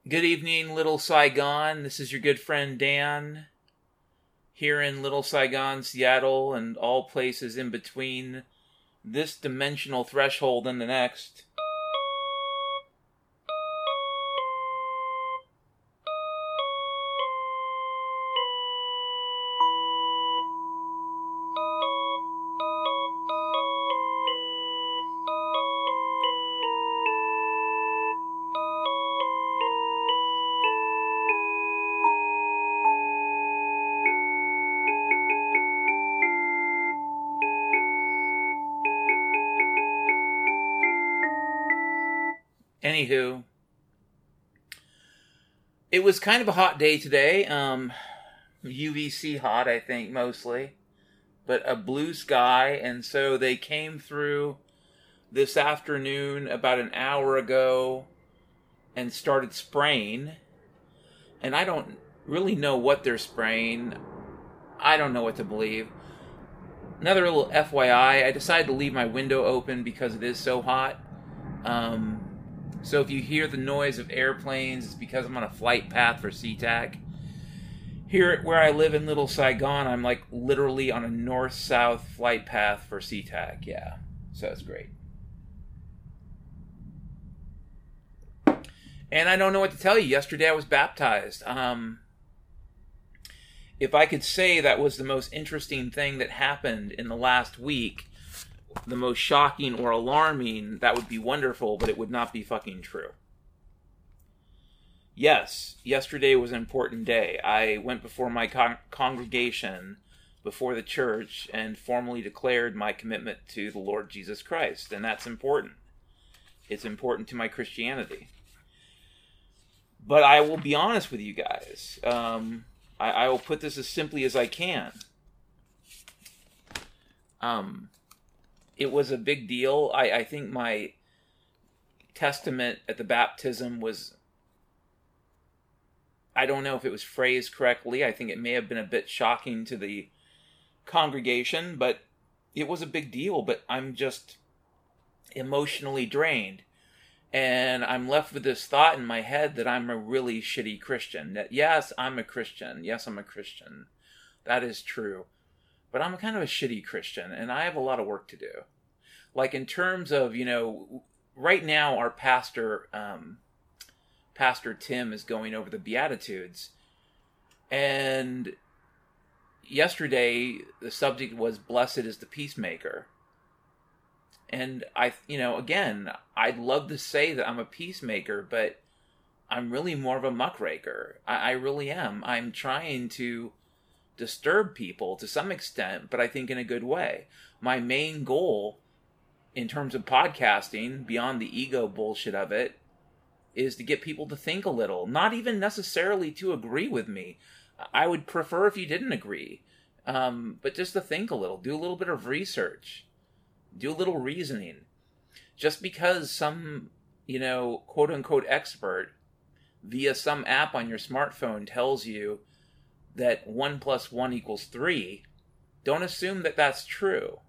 Good evening, Little Saigon. This is your good friend Dan, here in Little Saigon, Seattle, and all places in between this dimensional threshold and the next. Anywho, it was kind of a hot day today. UVC hot, I think, mostly. But a blue sky, and so they came through this afternoon about an hour ago and started spraying. And I don't really know what they're spraying. I don't know what to believe. Another little FYI, I decided to leave my window open because it is so hot. So if you hear the noise of airplanes, it's because I'm on a flight path for SeaTac. Here where I live in Little Saigon, I'm like literally on a north-south flight path for SeaTac. Yeah, so it's great. And I don't know what to tell you. Yesterday I was baptized. If I could say that was the most interesting thing that happened in the last week, the most shocking or alarming, that would be wonderful, but it would not be fucking true. Yes, yesterday was an important day. I went before my congregation, before the church, and formally declared my commitment to the Lord Jesus Christ, and that's important. It's important to my Christianity. But I will be honest with you guys. I will put this as simply as I can. It was a big deal. I think my testament at the baptism was, I don't know if it was phrased correctly. I think it may have been a bit shocking to the congregation, but it was a big deal. But I'm just emotionally drained. And I'm left with this thought in my head that I'm a really shitty Christian. That yes, I'm a Christian. Yes, I'm a Christian. That is true. But I'm kind of a shitty Christian, and I have a lot of work to do. Like in terms of, right now our pastor, Pastor Tim, is going over the Beatitudes. And yesterday the subject was blessed is the peacemaker. And again, I'd love to say that I'm a peacemaker, but I'm really more of a muckraker. I really am. I'm trying to disturb people to some extent, but I think in a good way. My main goal in terms of podcasting, beyond the ego bullshit of it, is to get people to think a little. Not even necessarily to agree with me. I would prefer if you didn't agree. But just to think a little. Do a little bit of research. Do a little reasoning. Just because some, quote-unquote expert via some app on your smartphone tells you that 1 + 1 = 3, don't assume that that's true.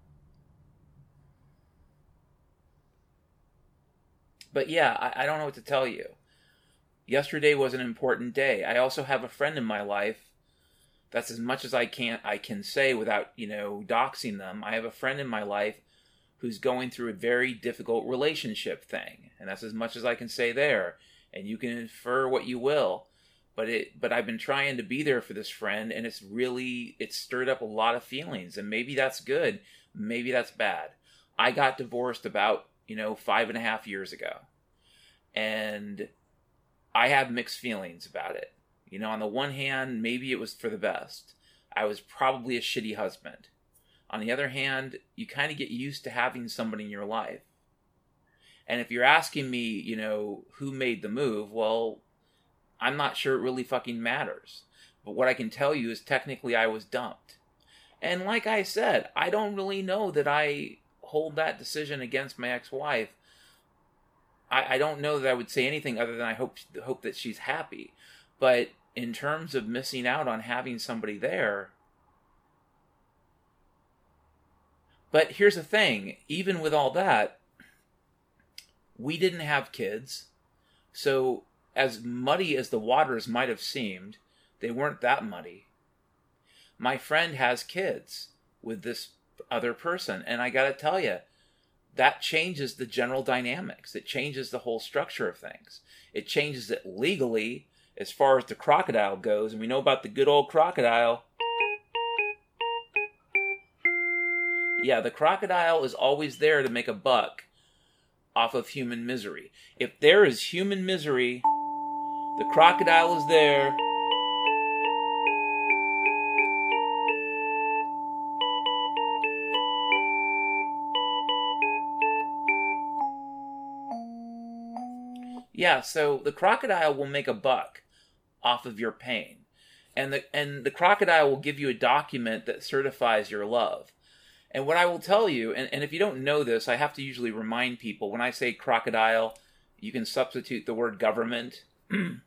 But yeah, I don't know what to tell you. Yesterday was an important day. I also have a friend in my life. That's as much as I can say without, doxing them. I have a friend in my life who's going through a very difficult relationship thing. And that's as much as I can say there. And you can infer what you will. But I've been trying to be there for this friend, and it's stirred up a lot of feelings. And maybe that's good. Maybe that's bad. I got divorced about, 5.5 years ago. And I have mixed feelings about it. On the one hand, maybe it was for the best. I was probably a shitty husband. On the other hand, you kind of get used to having somebody in your life. And if you're asking me, who made the move, well, I'm not sure it really fucking matters. But what I can tell you is technically I was dumped. And like I said, I don't really know that I hold that decision against my ex-wife. I don't know that I would say anything other than I hope that she's happy. But in terms of missing out on having somebody there. But here's the thing, even with all that, we didn't have kids. So as muddy as the waters might have seemed, they weren't that muddy. My friend has kids with this other person, and I gotta tell you, that changes the general dynamics. It changes the whole structure of things. It changes it legally as far as the crocodile goes, and we know about the good old crocodile. Yeah, the crocodile is always there to make a buck off of human misery. If there is human misery, the crocodile is there. Yeah, so the crocodile will make a buck off of your pain. And the crocodile will give you a document that certifies your love. And what I will tell you, and if you don't know this, I have to usually remind people, when I say crocodile, you can substitute the word government. You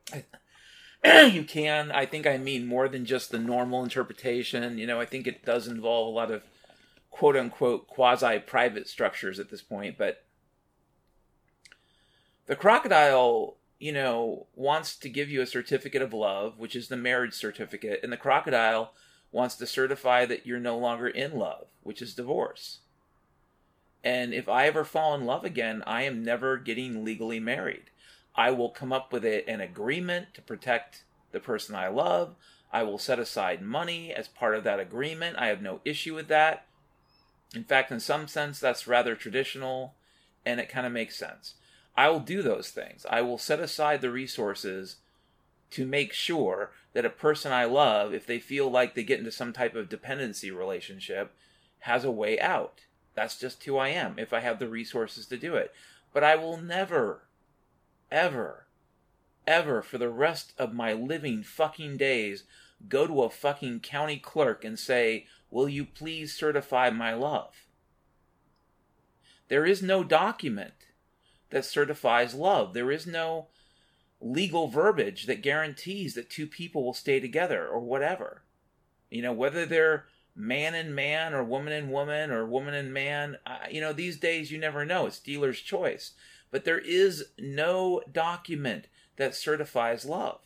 can. I think I mean more than just the normal interpretation. I think it does involve a lot of quote-unquote quasi-private structures at this point. But the crocodile, wants to give you a certificate of love, which is the marriage certificate. And the crocodile wants to certify that you're no longer in love, which is divorce. And if I ever fall in love again, I am never getting legally married. I will come up with an agreement to protect the person I love. I will set aside money as part of that agreement. I have no issue with that. In fact, in some sense, that's rather traditional, and it kind of makes sense. I will do those things. I will set aside the resources to make sure that a person I love, if they feel like they get into some type of dependency relationship, has a way out. That's just who I am, if I have the resources to do it. But I will never, ever, ever, for the rest of my living fucking days, go to a fucking county clerk and say, will you please certify my love? There is no document that certifies love. There is no legal verbiage that guarantees that two people will stay together or whatever. Whether they're man and man or woman and woman or woman and man, these days you never know. It's dealer's choice. But there is no document that certifies love.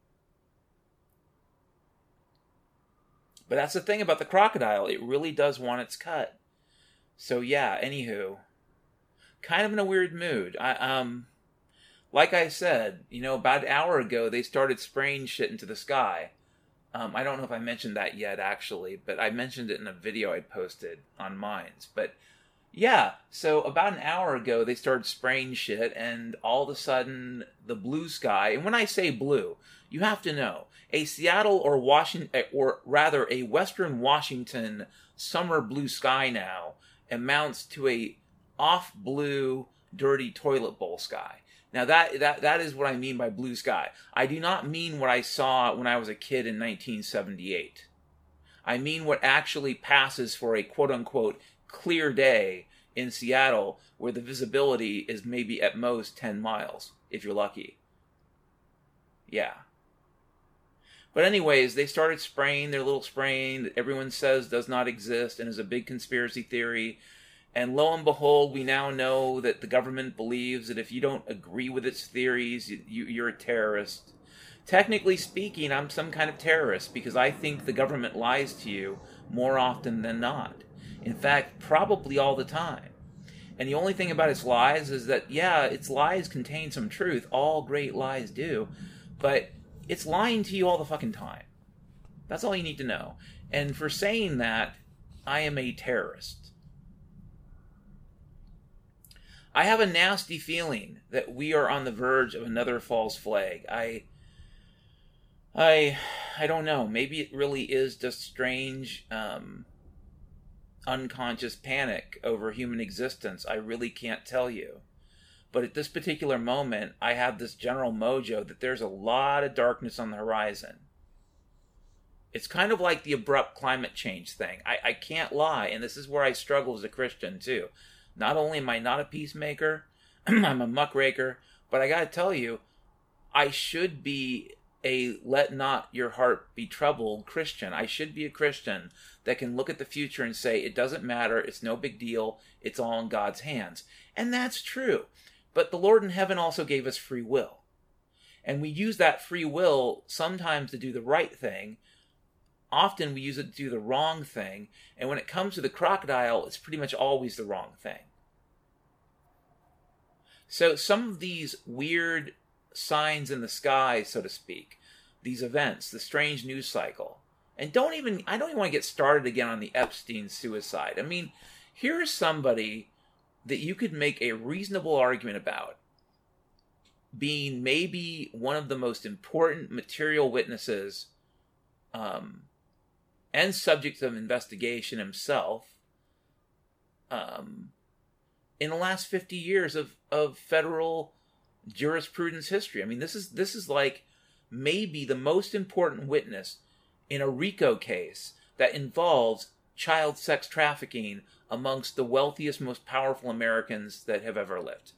But that's the thing about the crocodile. It really does want its cut. So yeah, anywho, kind of in a weird mood. Like I said, about an hour ago, they started spraying shit into the sky. I don't know if I mentioned that yet, actually, but I mentioned it in a video I posted on Minds. But yeah, so about an hour ago, they started spraying shit, and all of a sudden, the blue sky, and when I say blue, you have to know, a Seattle or Washington, or rather a Western Washington summer blue sky now amounts to a off-blue, dirty toilet bowl sky. Now that is what I mean by blue sky. I do not mean what I saw when I was a kid in 1978. I mean what actually passes for a quote-unquote clear day in Seattle, where the visibility is maybe at most 10 miles, if you're lucky. Yeah. But anyways, they started spraying their little spraying that everyone says does not exist and is a big conspiracy theory. And lo and behold, we now know that the government believes that if you don't agree with its theories, you're a terrorist. Technically speaking, I'm some kind of terrorist because I think the government lies to you more often than not. In fact, probably all the time. And the only thing about its lies is that, yeah, its lies contain some truth. All great lies do. But it's lying to you all the fucking time. That's all you need to know. And for saying that, I am a terrorist. I have a nasty feeling that we are on the verge of another false flag. I don't know. Maybe it really is just strange, unconscious panic over human existence. I really can't tell you. But at this particular moment, I have this general mojo that there's a lot of darkness on the horizon. It's kind of like the abrupt climate change thing. I can't lie, and this is where I struggle as a Christian, too. Not only am I not a peacemaker, I'm a muckraker, but I gotta tell you, I should be a let not your heart be troubled Christian. I should be a Christian that can look at the future and say, it doesn't matter, it's no big deal, it's all in God's hands. And that's true. But the Lord in heaven also gave us free will. And we use that free will sometimes to do the right thing. Often we use it to do the wrong thing. And when it comes to the crocodile, it's pretty much always the wrong thing. So some of these weird signs in the sky, so to speak, these events, the strange news cycle, and I don't even want to get started again on the Epstein suicide. I mean, here's somebody that you could make a reasonable argument about being maybe one of the most important material witnesses and subject of investigation himself in the last 50 years of federal jurisprudence history. I mean, this is like maybe the most important witness in a RICO case that involves child sex trafficking amongst the wealthiest, most powerful Americans that have ever lived.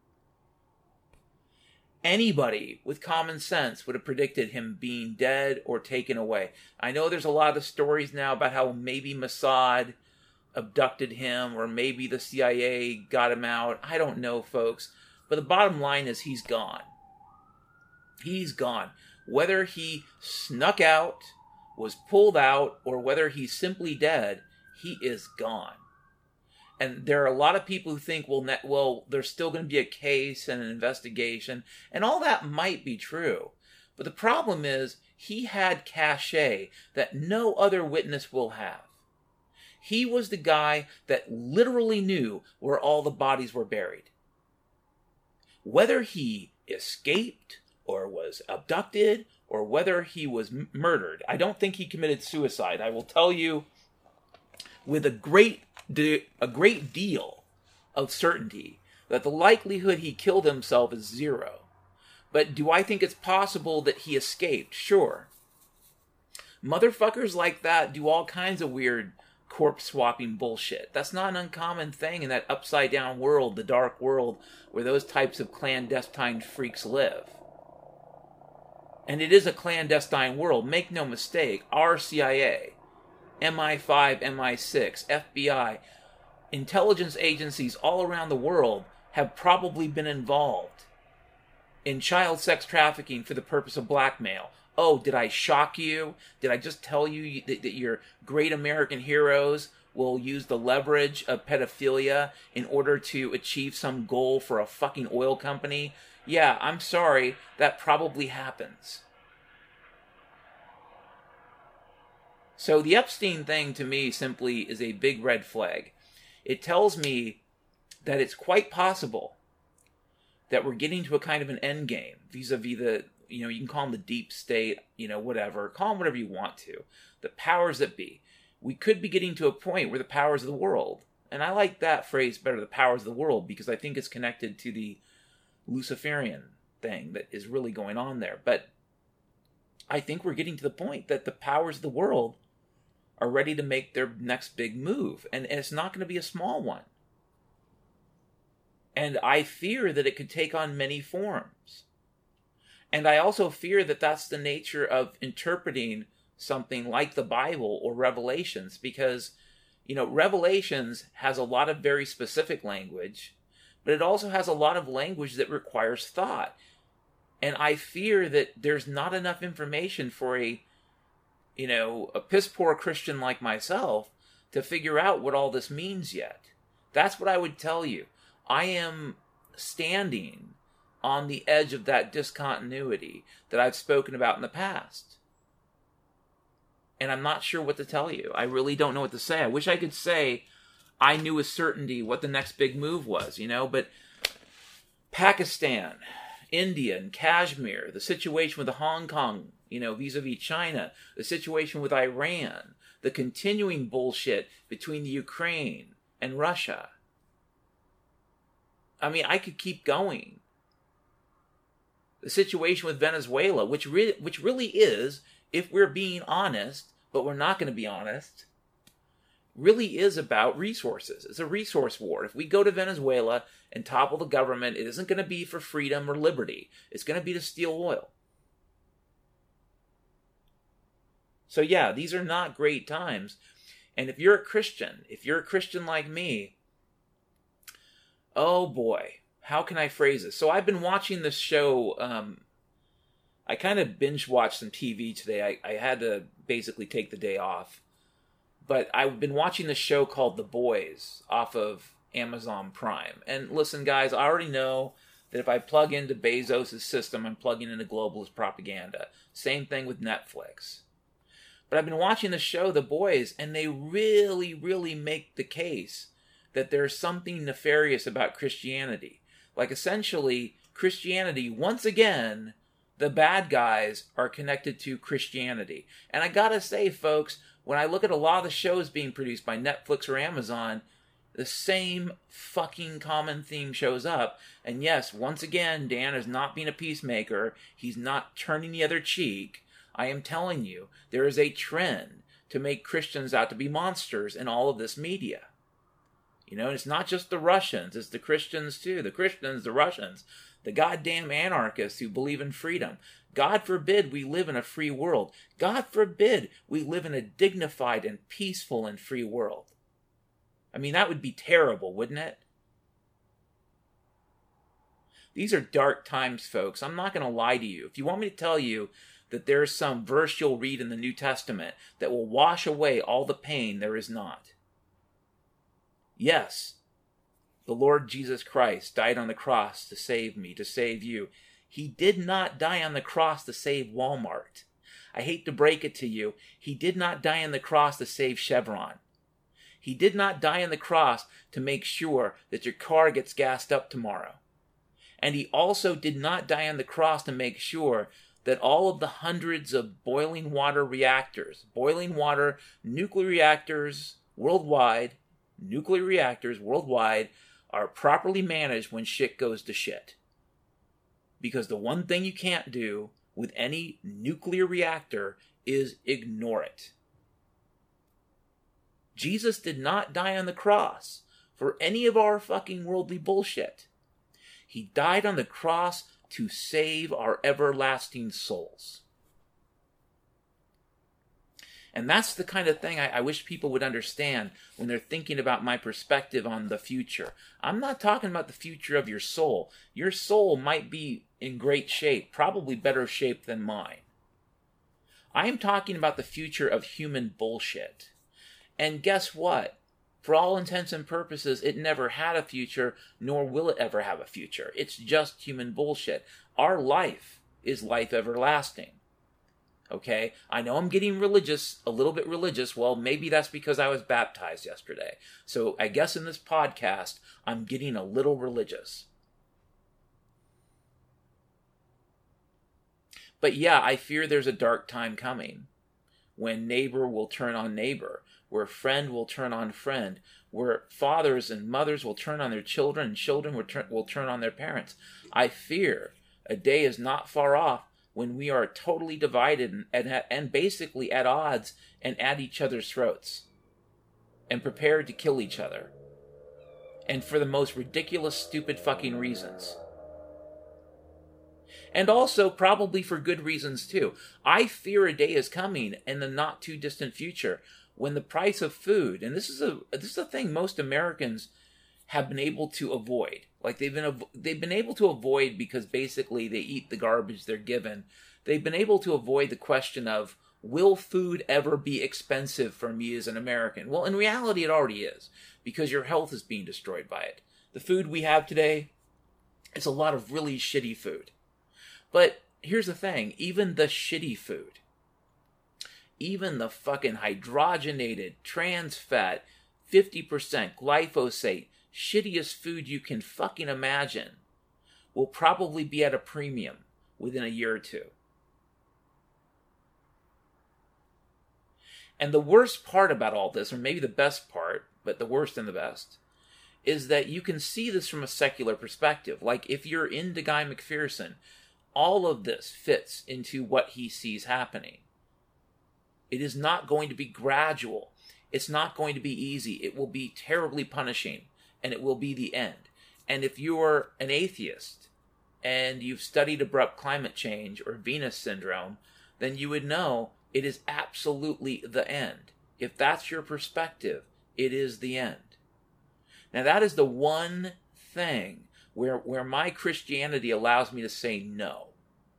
Anybody with common sense would have predicted him being dead or taken away. I know there's a lot of stories now about how maybe Mossad abducted him or maybe the CIA got him out. I don't know, folks. But the bottom line is he's gone. He's gone. Whether he snuck out, was pulled out, or whether he's simply dead, he is gone. And there are a lot of people who think, well, there's still going to be a case and an investigation, and all that might be true. But the problem is, he had cachet that no other witness will have. He was the guy that literally knew where all the bodies were buried. Whether he escaped, or was abducted, or whether he was murdered, I don't think he committed suicide. I will tell you with a great deal of certainty that the likelihood he killed himself is 0. But do I think it's possible that he escaped? Sure. Motherfuckers like that do all kinds of weird corpse swapping bullshit. That's not an uncommon thing in that upside down world, the dark world, where those types of clandestine freaks live. And it is a clandestine world, make no mistake. Our CIA, MI5, MI6, FBI, intelligence agencies all around the world have probably been involved in child sex trafficking for the purpose of blackmail. Oh, did I shock you? Did I just tell you that your great American heroes will use the leverage of pedophilia in order to achieve some goal for a fucking oil company? Yeah, I'm sorry, that probably happens. So the Epstein thing to me simply is a big red flag. It tells me that it's quite possible that we're getting to a kind of an end game vis-a-vis the, you can call them the deep state, whatever. Call them whatever you want to. The powers that be. We could be getting to a point where the powers of the world, and I like that phrase better, the powers of the world, because I think it's connected to the Luciferian thing that is really going on there. But I think we're getting to the point that the powers of the world are ready to make their next big move. And it's not going to be a small one. And I fear that it could take on many forms. And I also fear that that's the nature of interpreting something like the Bible or Revelations, because, Revelations has a lot of very specific language, but it also has a lot of language that requires thought. And I fear that there's not enough information for a piss poor Christian like myself to figure out what all this means yet. That's what I would tell you. I am standing on the edge of that discontinuity that I've spoken about in the past. And I'm not sure what to tell you. I really don't know what to say. I wish I could say I knew with certainty what the next big move was, but Pakistan, India, and Kashmir, the situation with Hong Kong, vis-a-vis China, the situation with Iran, the continuing bullshit between the Ukraine and Russia. I mean, I could keep going. The situation with Venezuela, which really is, if we're being honest, but we're not going to be honest, really is about resources. It's a resource war. If we go to Venezuela and topple the government, it isn't going to be for freedom or liberty. It's going to be to steal oil. So yeah, these are not great times. And if you're a Christian like me, oh boy, how can I phrase this? So I've been watching this show, I kind of binge watched some TV today. I had to basically take the day off. But I've been watching this show called The Boys off of Amazon Prime. And listen, guys, I already know that if I plug into Bezos' system, I'm plugging into globalist propaganda. Same thing with Netflix. But I've been watching the show, The Boys, and they really, really make the case that there's something nefarious about Christianity. Like, essentially, Christianity, once again, the bad guys are connected to Christianity. And I gotta say, folks, when I look at a lot of the shows being produced by Netflix or Amazon, the same fucking common theme shows up. And yes, once again, Dan is not being a peacemaker. He's not turning the other cheek. I am telling you, there is a trend to make Christians out to be monsters in all of this media. You know, it's not just the Russians, it's the Christians too. The Christians, the Russians, the goddamn anarchists who believe in freedom. God forbid we live in a free world. God forbid we live in a dignified and peaceful and free world. I mean, that would be terrible, wouldn't it? These are dark times, folks. I'm not going to lie to you. If you want me to tell you that there's some verse you'll read in the New Testament that will wash away all the pain, there is not. Yes, the Lord Jesus Christ died on the cross to save me, to save you. He did not die on the cross to save Walmart. I hate to break it to you. He did not die on the cross to save Chevron. He did not die on the cross to make sure that your car gets gassed up tomorrow. And he also did not die on the cross to make sure that all of the hundreds of boiling water reactors, nuclear reactors worldwide, are properly managed when shit goes to shit. Because the one thing you can't do with any nuclear reactor is ignore it. Jesus did not die on the cross for any of our fucking worldly bullshit. He died on the cross to save our everlasting souls. And that's the kind of thing I wish people would understand when they're thinking about my perspective on the future. I'm not talking about the future of your soul. Your soul might be in great shape, probably better shape than mine. I am talking about the future of human bullshit. And guess what? For all intents and purposes, it never had a future, nor will it ever have a future. It's just human bullshit. Our life is life everlasting. Okay? I know I'm getting religious, a little bit religious. Well, maybe that's because I was baptized yesterday. So I guess in this podcast, I'm getting a little religious. But yeah, I fear there's a dark time coming when neighbor will turn on neighbor, where friend will turn on friend, where fathers and mothers will turn on their children, and children will turn on their parents. I fear a day is not far off when we are totally divided and basically at odds and at each other's throats and prepared to kill each other. And for the most ridiculous, stupid fucking reasons. And also probably for good reasons too. I fear a day is coming in the not too distant future when the price of food, and this is a thing most Americans have been able to avoid. Like they've been able to avoid because basically they eat the garbage they're given. They've been able to avoid the question of, will food ever be expensive for me as an American? Well, in reality it already is, because your health is being destroyed by it. The food we have today, it's a lot of really shitty food. But here's the thing, even the shitty food, even the fucking hydrogenated, trans fat, 50% glyphosate, shittiest food you can fucking imagine, will probably be at a premium within a year or two. And the worst part about all this, or maybe the best part, but the worst and the best, is that you can see this from a secular perspective. Like if you're into Guy McPherson, all of this fits into what he sees happening. It is not going to be gradual. It's not going to be easy. It will be terribly punishing, and it will be the end. And if you're an atheist, and you've studied abrupt climate change or Venus syndrome, then you would know it is absolutely the end. If that's your perspective, it is the end. Now that is the one thing where my Christianity allows me to say no.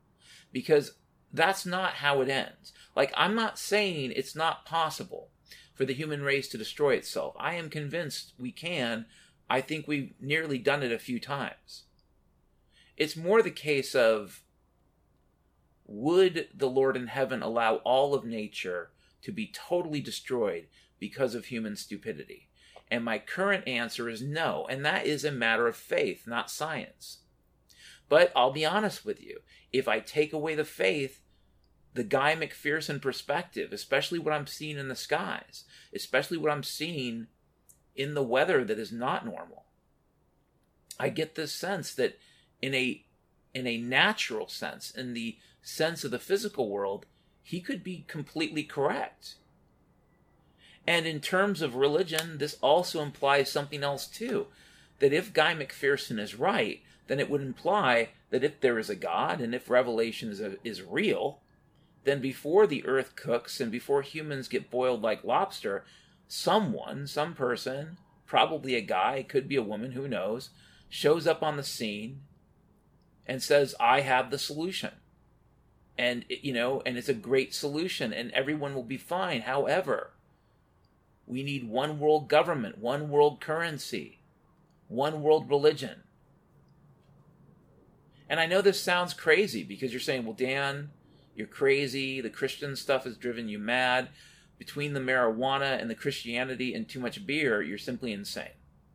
because that's not how it ends. Like, I'm not saying it's not possible for the human race to destroy itself. I am convinced we can. I think we've nearly done it a few times. It's more the case of, would the Lord in heaven allow all of nature to be totally destroyed because of human stupidity? And my current answer is no, and that is a matter of faith, not science. But I'll be honest with you, if I take away the faith, the Guy McPherson perspective, especially what I'm seeing in the skies, especially what I'm seeing in the weather that is not normal, I get this sense that in a natural sense, in the sense of the physical world, he could be completely correct. And in terms of religion, this also implies something else too. That if Guy McPherson is right, then it would imply that if there is a God, and if Revelation is real, then before the earth cooks and before humans get boiled like lobster, some person, probably a guy, could be a woman, who knows, shows up on the scene and says, I have the solution. And, and it's a great solution, and everyone will be fine. However, we need one world government, one world currency, one world religion. And I know this sounds crazy because you're saying, well, Dan, you're crazy. The Christian stuff has driven you mad. Between the marijuana and the Christianity and too much beer, you're simply insane.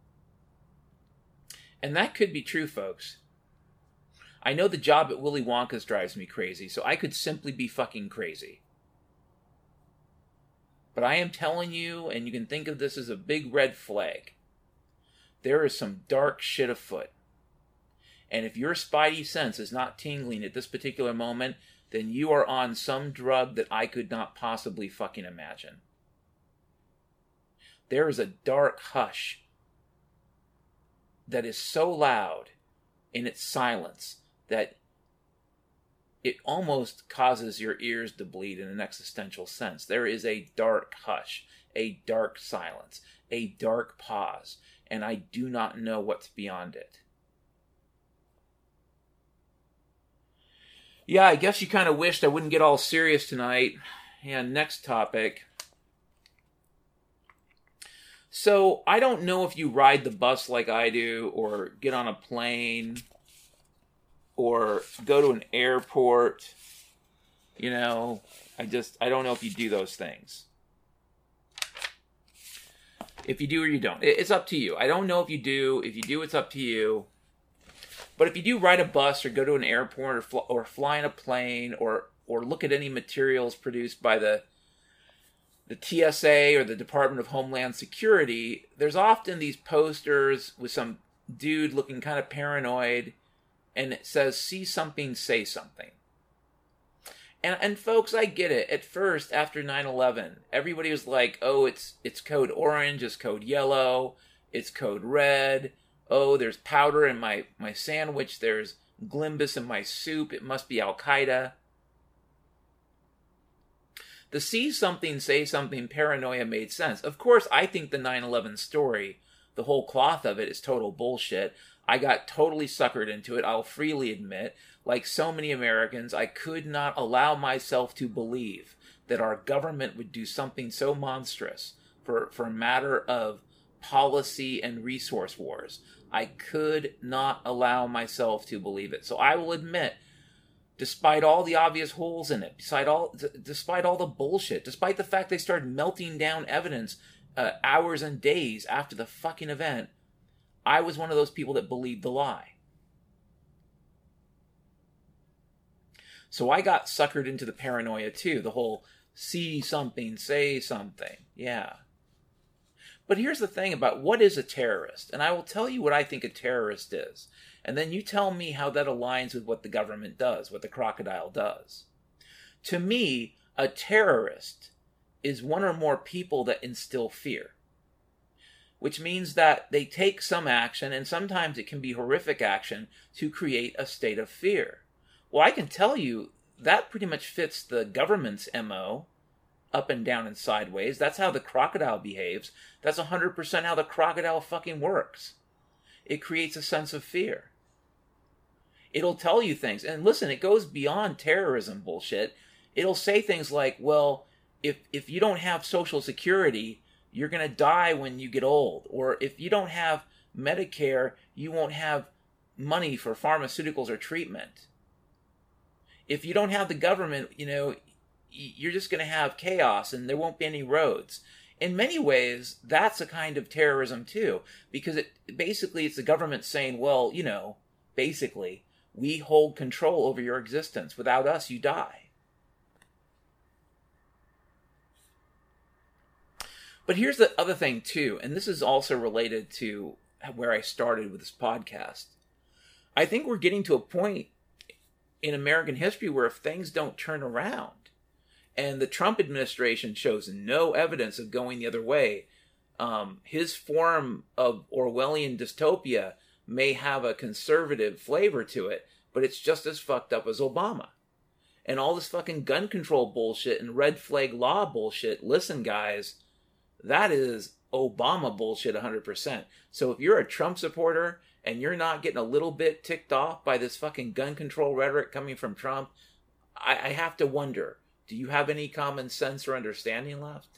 And that could be true, folks. I know the job at Willy Wonka's drives me crazy, so I could simply be fucking crazy. But I am telling you, and you can think of this as a big red flag, there is some dark shit afoot. And if your spidey sense is not tingling at this particular moment, then you are on some drug that I could not possibly fucking imagine. There is a dark hush that is so loud in its silence that it almost causes your ears to bleed in an existential sense. There is a dark hush, a dark silence, a dark pause, and I do not know what's beyond it. Yeah, I guess you kind of wished I wouldn't get all serious tonight. And next topic. So, I don't know if you ride the bus like I do, or get on a plane, or go to an airport. I don't know if you do those things. If you do or you don't. It's up to you. I don't know if you do. If you do, it's up to you. But if you do ride a bus or go to an airport or fly in a plane or look at any materials produced by the TSA or the Department of Homeland Security, there's often these posters with some dude looking kind of paranoid, and it says, see something, say something. And folks, I get it. At first, after 9/11, everybody was like, oh, it's code orange, it's code yellow, it's code red. Oh, there's powder in my sandwich, there's Glimbus in my soup, it must be Al-Qaeda. The see something, say something paranoia made sense. Of course, I think the 9/11 story, the whole cloth of it, is total bullshit. I got totally suckered into it, I'll freely admit. Like so many Americans, I could not allow myself to believe that our government would do something so monstrous for a matter of policy and resource wars. I could not allow myself to believe it. So I will admit, despite all the obvious holes in it, despite all the bullshit, despite the fact they started melting down evidence hours and days after the fucking event, I was one of those people that believed the lie. So I got suckered into the paranoia too, the whole see something, say something. Yeah. But here's the thing about what is a terrorist, and I will tell you what I think a terrorist is, and then you tell me how that aligns with what the government does, what the crocodile does. To me, a terrorist is one or more people that instill fear, which means that they take some action, and sometimes it can be horrific action, to create a state of fear. Well, I can tell you that pretty much fits the government's MO, up and down and sideways. That's how the crocodile behaves. That's 100% how the crocodile fucking works. It creates a sense of fear. It'll tell you things. And listen, it goes beyond terrorism bullshit. It'll say things like, well, if you don't have Social Security, you're going to die when you get old. Or if you don't have Medicare, you won't have money for pharmaceuticals or treatment. If you don't have the government, you're just going to have chaos and there won't be any roads. In many ways, that's a kind of terrorism too, because it's the government saying, well, basically, we hold control over your existence. Without us, you die. But here's the other thing too, and this is also related to where I started with this podcast. I think we're getting to a point in American history where if things don't turn around, and the Trump administration shows no evidence of going the other way, his form of Orwellian dystopia may have a conservative flavor to it, but it's just as fucked up as Obama. And all this fucking gun control bullshit and red flag law bullshit, listen guys, that is Obama bullshit 100%. So if you're a Trump supporter and you're not getting a little bit ticked off by this fucking gun control rhetoric coming from Trump, I have to wonder, do you have any common sense or understanding left?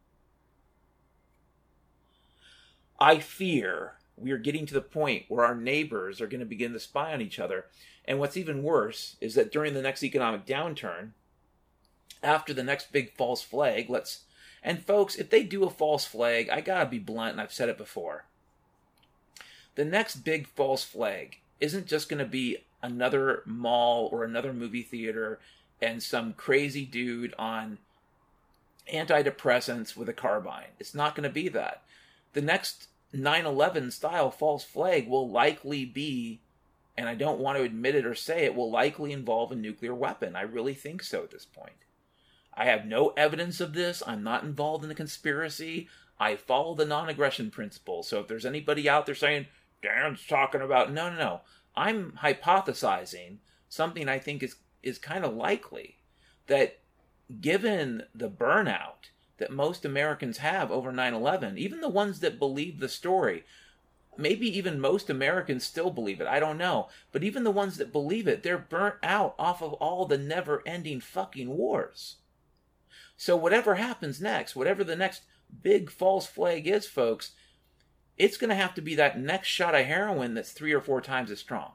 I fear we are getting to the point where our neighbors are going to begin to spy on each other. And what's even worse is that during the next economic downturn, after the next big false flag, and folks, if they do a false flag, I gotta be blunt, and I've said it before. The next big false flag isn't just going to be another mall or another movie theater and some crazy dude on antidepressants with a carbine. It's not going to be that. The next 9/11 style false flag will likely be, and I don't want to admit it or say it, will likely involve a nuclear weapon. I really think so at this point. I have no evidence of this. I'm not involved in a conspiracy. I follow the non-aggression principle. So if there's anybody out there saying, Dan's talking about, no. I'm hypothesizing something I think is kind of likely, that given the burnout that most Americans have over 9/11, even the ones that believe the story, maybe even most Americans still believe it, I don't know, but even the ones that believe it, they're burnt out off of all the never-ending fucking wars. So whatever happens next, whatever the next big false flag is, folks, it's going to have to be that next shot of heroin that's 3 or 4 times as strong.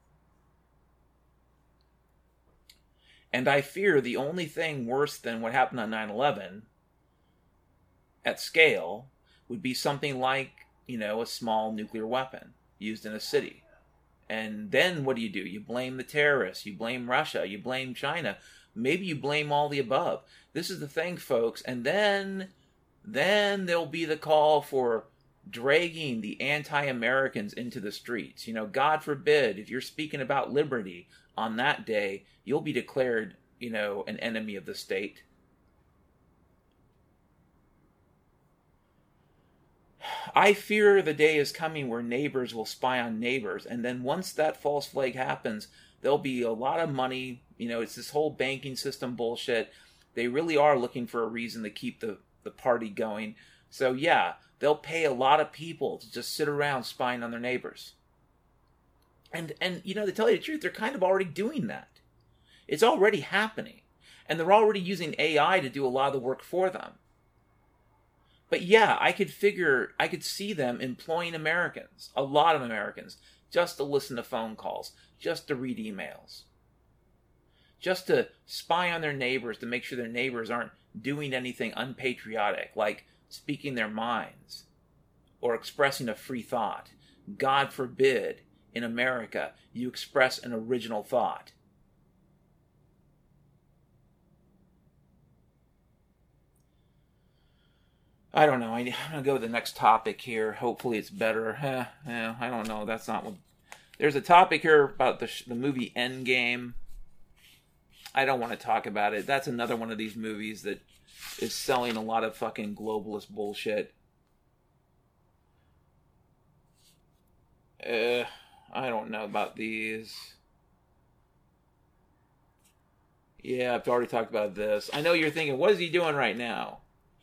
And I fear the only thing worse than what happened on 9/11 at scale would be something like, a small nuclear weapon used in a city. And then what do? You blame the terrorists, you blame Russia, you blame China, maybe you blame all the above. This is the thing, folks. And then there'll be the call for dragging the anti-Americans into the streets. God forbid, if you're speaking about liberty on that day, you'll be declared, an enemy of the state. I fear the day is coming where neighbors will spy on neighbors, and then once that false flag happens, there'll be a lot of money. It's this whole banking system bullshit. They really are looking for a reason to keep the party going. So yeah, they'll pay a lot of people to just sit around spying on their neighbors. And to tell you the truth, they're kind of already doing that. It's already happening. And they're already using AI to do a lot of the work for them. But yeah, I could see them employing Americans, a lot of Americans, just to listen to phone calls, just to read emails, just to spy on their neighbors to make sure their neighbors aren't doing anything unpatriotic, like speaking their minds or expressing a free thought. God forbid, in America, you express an original thought. I don't know. I'm going to go to the next topic here. Hopefully it's better. I don't know. That's not what... There's a topic here about the movie Endgame. I don't want to talk about it. That's another one of these movies that is selling a lot of fucking globalist bullshit. I don't know about these. Yeah, I've already talked about this. I know you're thinking, what is he doing right now?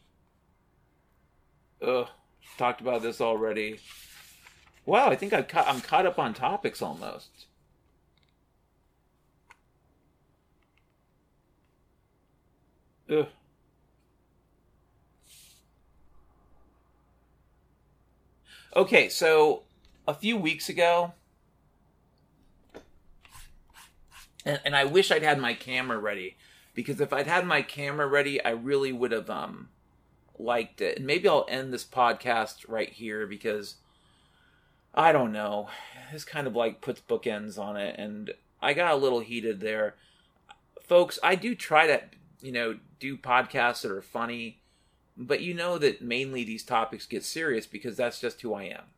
Talked about this already. Wow, I think I'm caught up on topics almost. Ugh. Okay, so a few weeks ago, and I wish I'd had my camera ready, because if I'd had my camera ready, I really would have liked it. And maybe I'll end this podcast right here, because I don't know, this kind of like puts bookends on it, and I got a little heated there. Folks, I do try to, do podcasts that are funny, but you know that mainly these topics get serious because that's just who I am.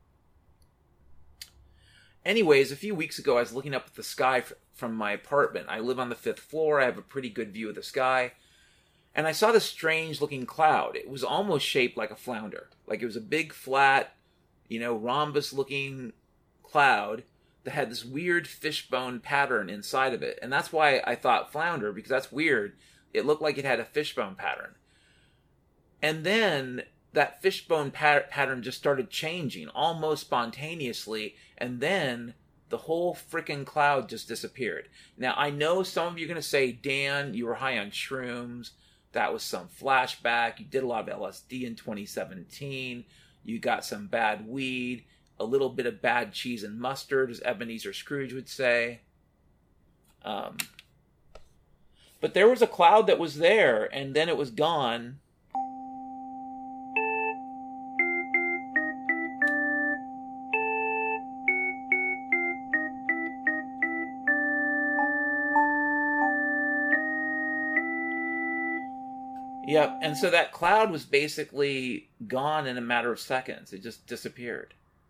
Anyways, a few weeks ago, I was looking up at the sky from my apartment. I live on the 5th floor. I have a pretty good view of the sky. And I saw this strange-looking cloud. It was almost shaped like a flounder. Like it was a big, flat, rhombus-looking cloud that had this weird fishbone pattern inside of it. And that's why I thought flounder, because that's weird. It looked like it had a fishbone pattern. And then that fishbone pattern just started changing almost spontaneously, and then the whole freaking cloud just disappeared. Now, I know some of you are going to say, Dan, you were high on shrooms. That was some flashback. You did a lot of LSD in 2017. You got some bad weed, a little bit of bad cheese and mustard, as Ebenezer Scrooge would say. But there was a cloud that was there, and then it was gone. Yep, and so that cloud was basically gone in a matter of seconds. It just disappeared.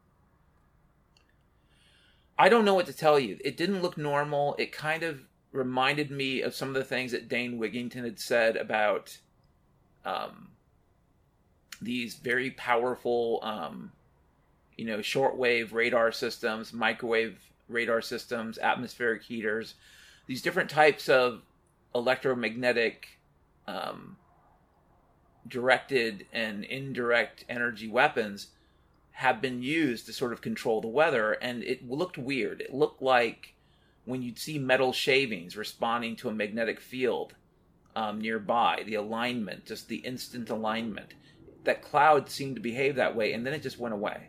I don't know what to tell you. It didn't look normal. It kind of reminded me of some of the things that Dane Wigington had said about these very powerful, shortwave radar systems, microwave radar systems, atmospheric heaters, these different types of electromagnetic directed and indirect energy weapons have been used to sort of control the weather, and it looked weird. It looked like when you'd see metal shavings responding to a magnetic field nearby, the alignment, just the instant alignment. That cloud seemed to behave that way, and then it just went away.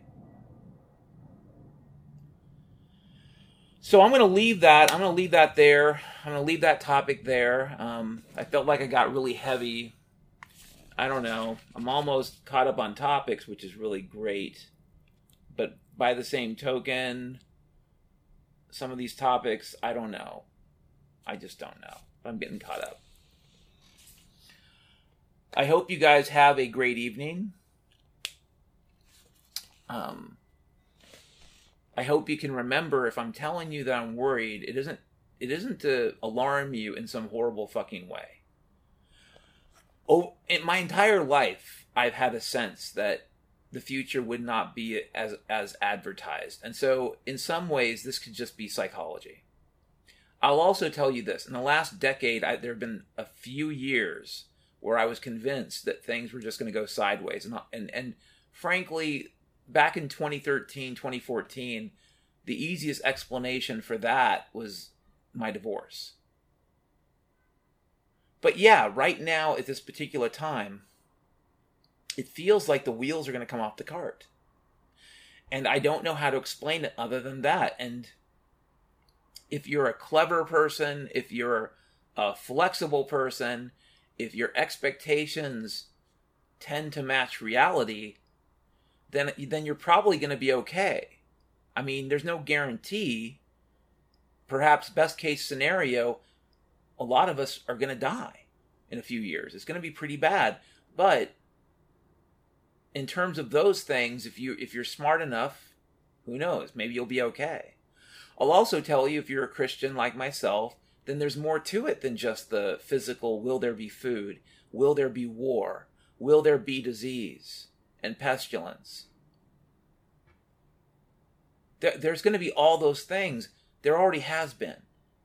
So I'm going to leave that. I'm going to leave that there. I'm going to leave that topic there. I felt like I got really heavy. I don't know. I'm almost caught up on topics, which is really great. But by the same token, some of these topics, I don't know. I just don't know. I'm getting caught up. I hope you guys have a great evening. I hope you can remember, if I'm telling you that I'm worried, it isn't to alarm you in some horrible fucking way. Oh, in my entire life, I've had a sense that the future would not be as advertised. And so, in some ways, this could just be psychology. I'll also tell you this. In the last decade, there have been a few years where I was convinced that things were just going to go sideways. And frankly, back in 2013, 2014, the easiest explanation for that was my divorce. But yeah, right now, at this particular time, it feels like the wheels are going to come off the cart. And I don't know how to explain it other than that. And if you're a clever person, if you're a flexible person, if your expectations tend to match reality, then you're probably going to be okay. I mean, there's no guarantee. Perhaps best case scenario, a lot of us are going to die in a few years. It's going to be pretty bad. But in terms of those things, if you're smart enough, who knows? Maybe you'll be okay. I'll also tell you, if you're a Christian like myself, then there's more to it than just the physical, will there be food? Will there be war? Will there be disease and pestilence? There's going to be all those things. There already has been.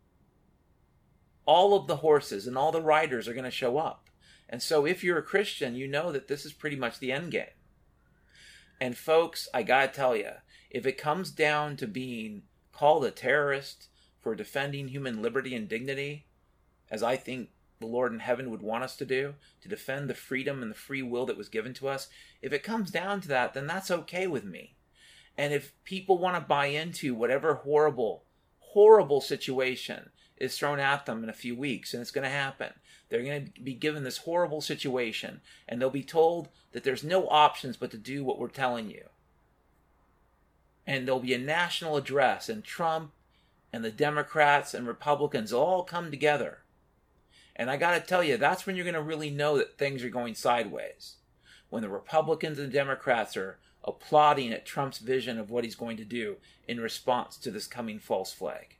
All of the horses and all the riders are going to show up. And so if you're a Christian, you know that this is pretty much the end game. And folks, I gotta tell you, if it comes down to being called a terrorist for defending human liberty and dignity, as I think the Lord in heaven would want us to do, to defend the freedom and the free will that was given to us, if it comes down to that, then that's okay with me. And if people want to buy into whatever horrible, horrible situation is thrown at them in a few weeks, and it's going to happen, they're going to be given this horrible situation, and they'll be told that there's no options but to do what we're telling you. And there'll be a national address, and Trump and the Democrats and Republicans all come together. And I got to tell you, that's when you're going to really know that things are going sideways. When the Republicans and Democrats are applauding at Trump's vision of what he's going to do in response to this coming false flag.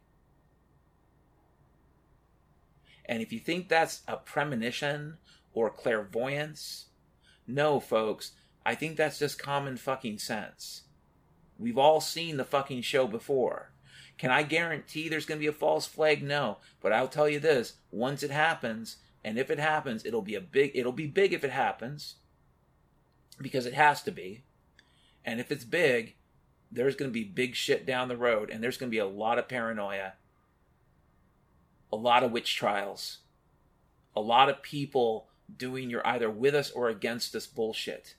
And if you think that's a premonition or clairvoyance, no, folks, I think that's just common fucking sense. We've all seen the fucking show before. Can I guarantee there's going to be a false flag? No. But I'll tell you this, once it happens, and if it happens, it'll be big if it happens, because it has to be. And if it's big, there's going to be big shit down the road, and there's going to be a lot of paranoia, a lot of witch trials, a lot of people doing you're either with us or against us bullshit.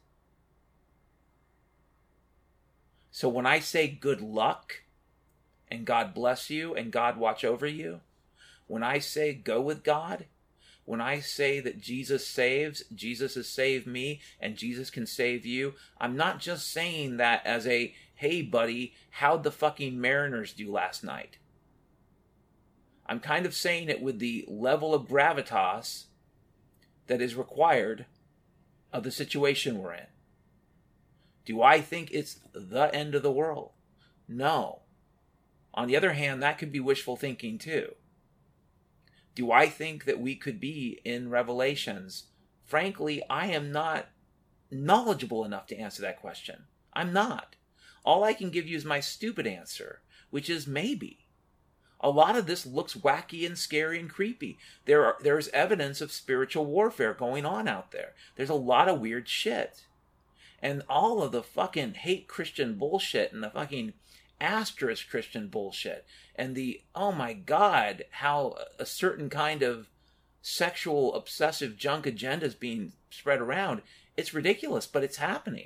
So when I say good luck, and God bless you, and God watch over you, when I say go with God, when I say that Jesus saves, Jesus has saved me, and Jesus can save you, I'm not just saying that as a, hey buddy, how'd the fucking Mariners do last night? I'm kind of saying it with the level of gravitas that is required of the situation we're in. Do I think it's the end of the world? No. On the other hand, that could be wishful thinking too. Do I think that we could be in Revelations? Frankly, I am not knowledgeable enough to answer that question. I'm not. All I can give you is my stupid answer, which is maybe. A lot of this looks wacky and scary and creepy. There's evidence of spiritual warfare going on out there. There's a lot of weird shit. And all of the fucking hate Christian bullshit and the fucking asterisk Christian bullshit and the, oh my God, how a certain kind of sexual obsessive junk agenda is being spread around. It's ridiculous, but it's happening.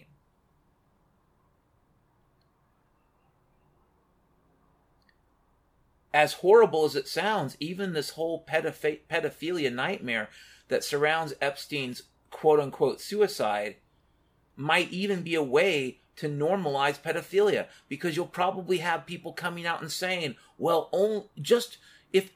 As horrible as it sounds, even this whole pedophilia nightmare that surrounds Epstein's quote-unquote suicide might even be a way to normalize pedophilia, because you'll probably have people coming out and saying, well, if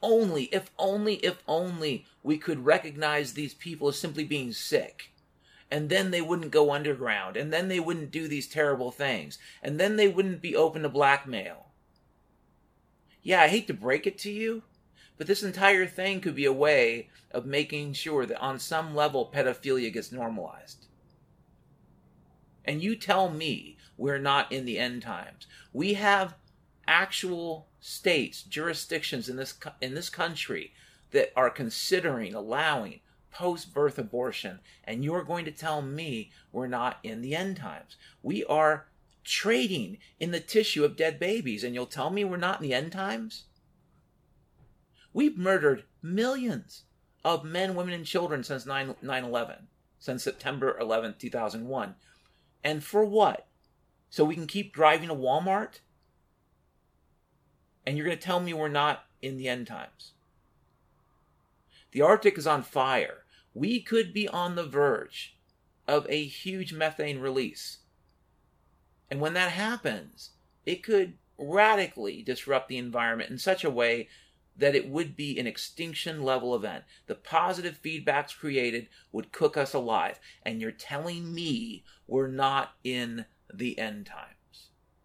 only we could recognize these people as simply being sick, and then they wouldn't go underground, and then they wouldn't do these terrible things, and then they wouldn't be open to blackmail. Yeah, I hate to break it to you, but this entire thing could be a way of making sure that on some level pedophilia gets normalized. And you tell me we're not in the end times. We have actual states, jurisdictions in this country that are considering allowing post-birth abortion, and you're going to tell me we're not in the end times. We are trading in the tissue of dead babies, and you'll tell me we're not in the end times? We've murdered millions of men, women, and children since 9/11, since September 11th, 2001. And for what? So we can keep driving to Walmart? And you're going to tell me we're not in the end times? The Arctic is on fire. We could be on the verge of a huge methane release. And when that happens, it could radically disrupt the environment in such a way that it would be an extinction level event. The positive feedbacks created would cook us alive. And you're telling me we're not in the end times.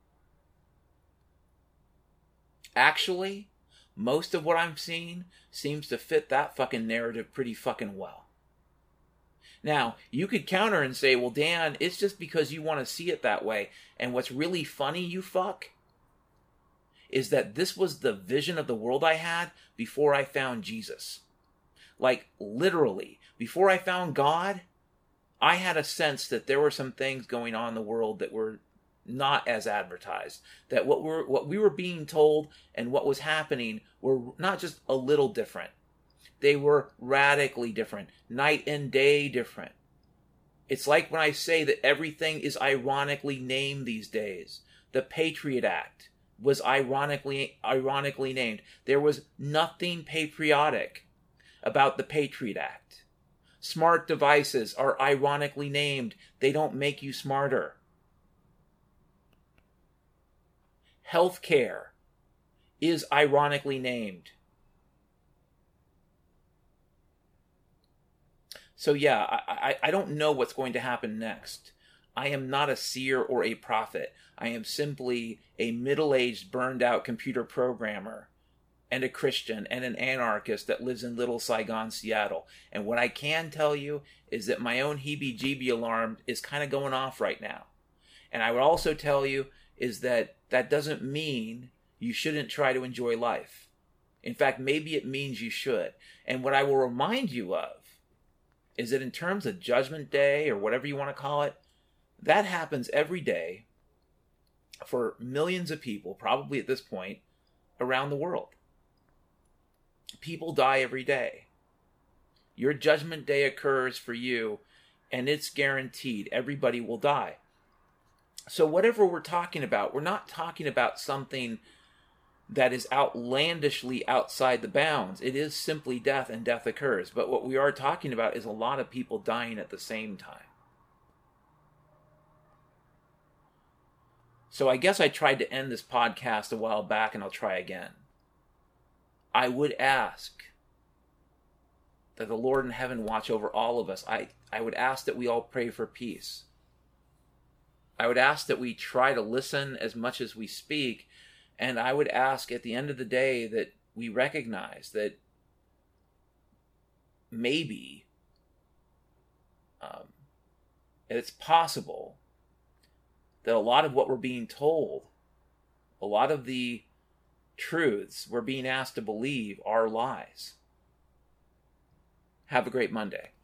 Actually, most of what I'm seeing seems to fit that fucking narrative pretty fucking well. Now, you could counter and say, well, Dan, it's just because you want to see it that way. And what's really funny, you fuck, is that this was the vision of the world I had before I found Jesus. Like, literally, before I found God, I had a sense that there were some things going on in the world that were not as advertised. That what we were being told and what was happening were not just a little different. They were radically different, night and day different. It's like when I say that everything is ironically named these days. The Patriot Act was ironically named. There was nothing patriotic about the Patriot Act. Smart devices are ironically named. They don't make you smarter. Healthcare is ironically named. So yeah, I don't know what's going to happen next. I am not a seer or a prophet. I am simply a middle-aged, burned-out computer programmer and a Christian and an anarchist that lives in Little Saigon, Seattle. And what I can tell you is that my own heebie-jeebie alarm is kind of going off right now. And I would also tell you is that that doesn't mean you shouldn't try to enjoy life. In fact, maybe it means you should. And what I will remind you of is that in terms of Judgment Day, or whatever you want to call it, that happens every day for millions of people, probably at this point, around the world. People die every day. Your Judgment Day occurs for you, and it's guaranteed. Everybody will die. So whatever we're talking about, we're not talking about something that is outlandishly outside the bounds. It is simply death, and death occurs. But what we are talking about is a lot of people dying at the same time. So I guess I tried to end this podcast a while back, and I'll try again. I would ask that the Lord in heaven watch over all of us. I would ask that we all pray for peace. I would ask that we try to listen as much as we speak. And I would ask at the end of the day that we recognize that maybe it's possible that a lot of what we're being told, a lot of the truths we're being asked to believe are lies. Have a great Monday.